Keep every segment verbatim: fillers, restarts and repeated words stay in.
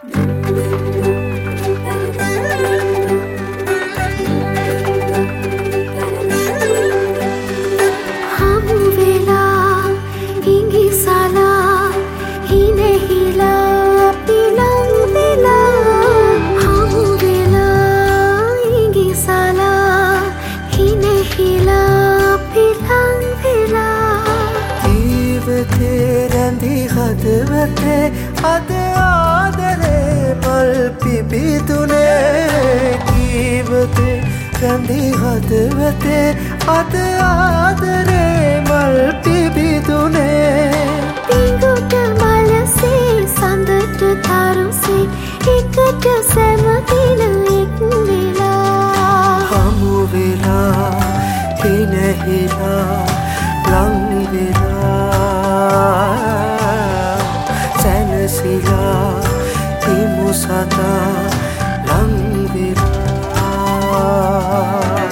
හදවතේ අද ආදරේ මල් පිබිදුනේ කීවතේ රැඳි හදවතේ අද ආදරේ මල් පිබිදුනේ පිඟුට මලසේ සඳට තරුසේ එකට සැමතින එක් වෙලා හමු වෙලා හිනහිලා ලං වෙලා සැනසීලා හිමු සදා ලං වෙලා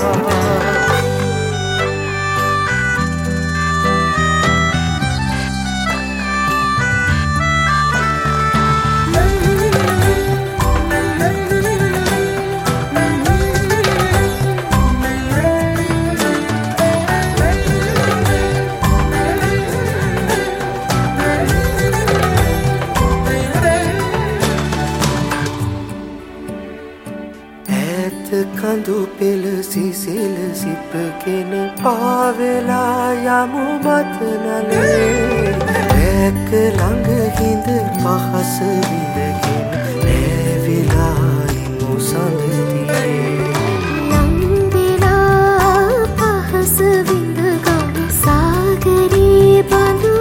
කඳු පෙළ සිසිල සිපගෙන පාවෙලා යමු මතනලේ රැක ළඟ හිඳ පහස විඳගෙන නැවිලා ඉමු සඳදියේ ලං වෙලා පහස විඳගම සාගරේ බඳු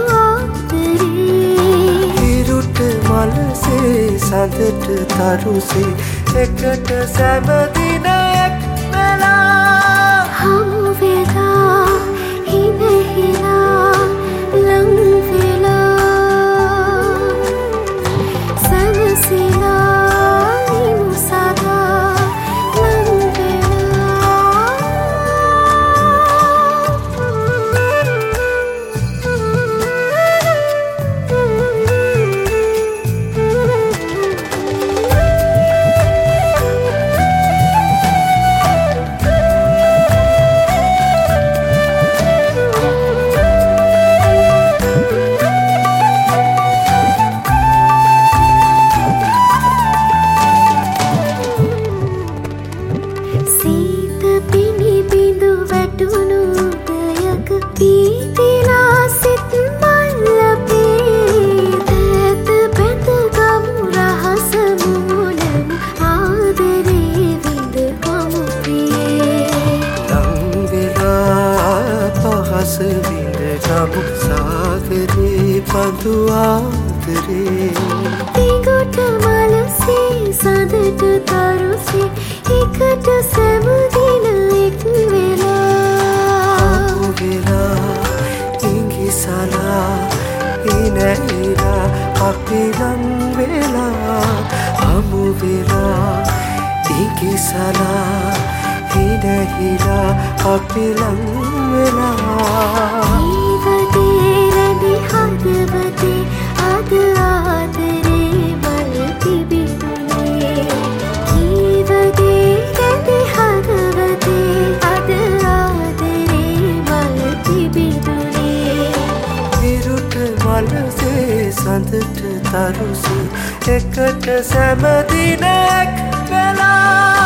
ආදරේ හිරුට මලසේ සඳට තරුසේ එකට සැමදින එක් වෙලා හමු වෙලා හිනහිලා ලං වෙලා සැනසීලා හිමු සදා ලං සීත පිණි බිඳු වැටුණු උදයක පීතිලා සිත් මල්ලපේ දැත බැඳ ගමු රහස මුමුණමු ආදරේ විඳ ගමු ප්‍රියේ ලං වෙලා පහස විඳ ගමු සාගරේ බඳු ආදරේ පිඟුට මලසේ සඳට තරුසේ එකට සැමදින එක් වෙලා හමු වෙලා ඉංගිසලා ඉනහිලා අපි ලං වෙලා හමු වෙලා ඉංගිසලා ඉනහිලා අපි ලං වෙලා ජීවිතේ රැඳි හදවතේ අද ආදරේ මල් පිබිදුනේ ජීවිතේ රැඳි හදවතේ අද ආදරේ මල් පිබිදුනේ හිරුට මලසේ සඳට තරුසේ එකට සැමදින එක් වෙලා